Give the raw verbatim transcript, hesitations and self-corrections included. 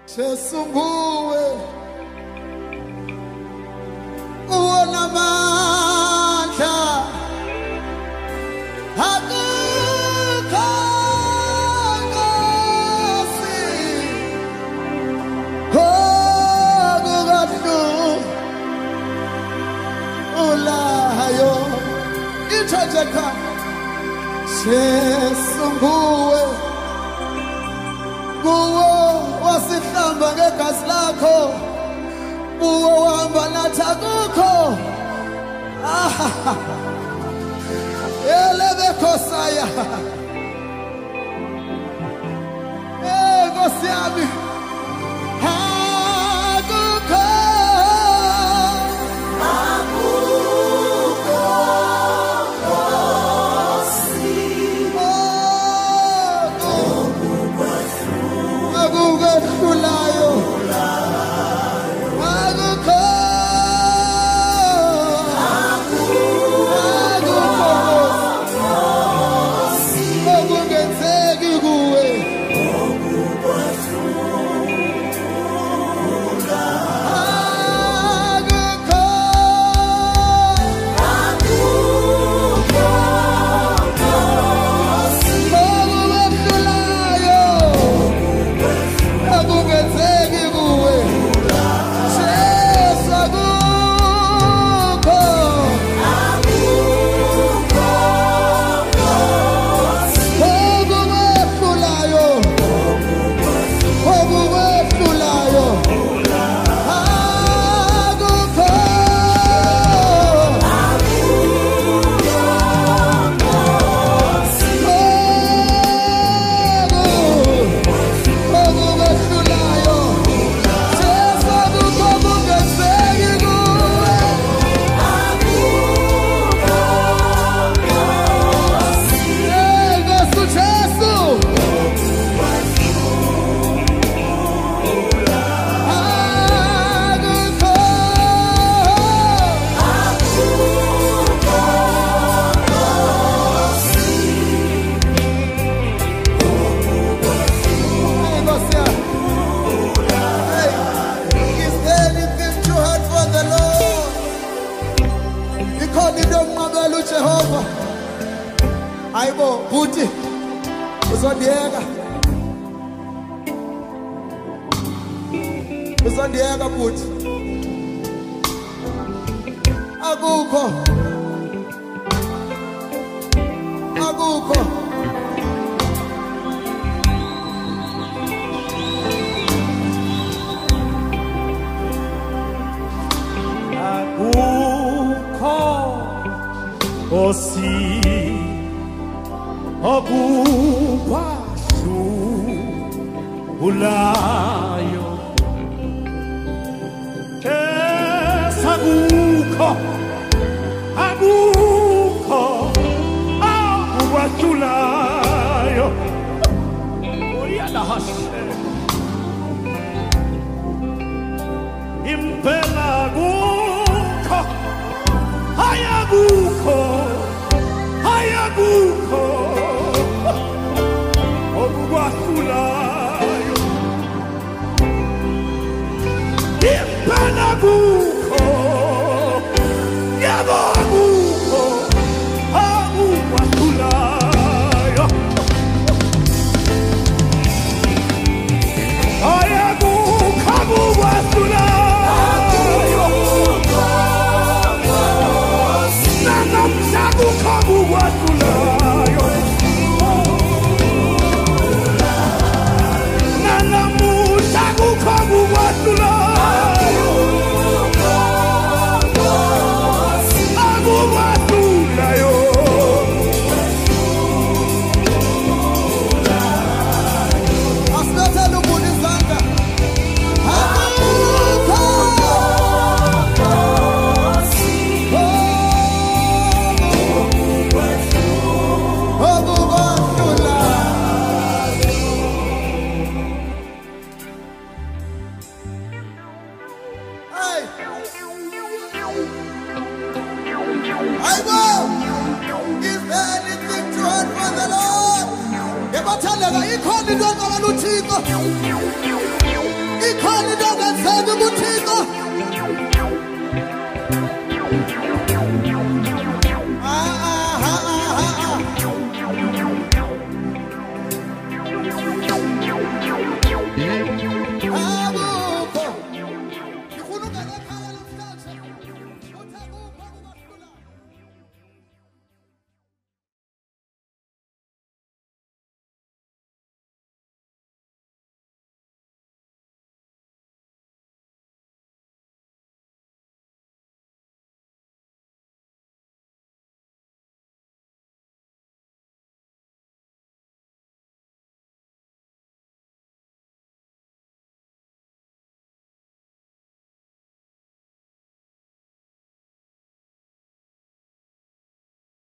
Sesumbuwe uonamandla akukho Nkosi okukadu ulayo ithetheka sesumbuwe kuwo wasihlamba ngegazi lakho kuwo wahamba nathi akukho elebekhosaya eh Nkosi yami akukho akukho Nkosi akukho Jehovah ayibo buti uzondiyeka uzondiyeka buti akukho akukho Nkosi okukwahluphulayo esakukho akukho okukwahlulayo uyalahashe impela kukho ayakukho ayakukho okukwahlulayo impela kukho yebo kukho okukwahlulayo ayakukho okukwahlulayo namhlakukho okukwahlulayo nanamuhla kukho okukwahlulayo okukwahlulayo asinathanda ukubona izandla Thixo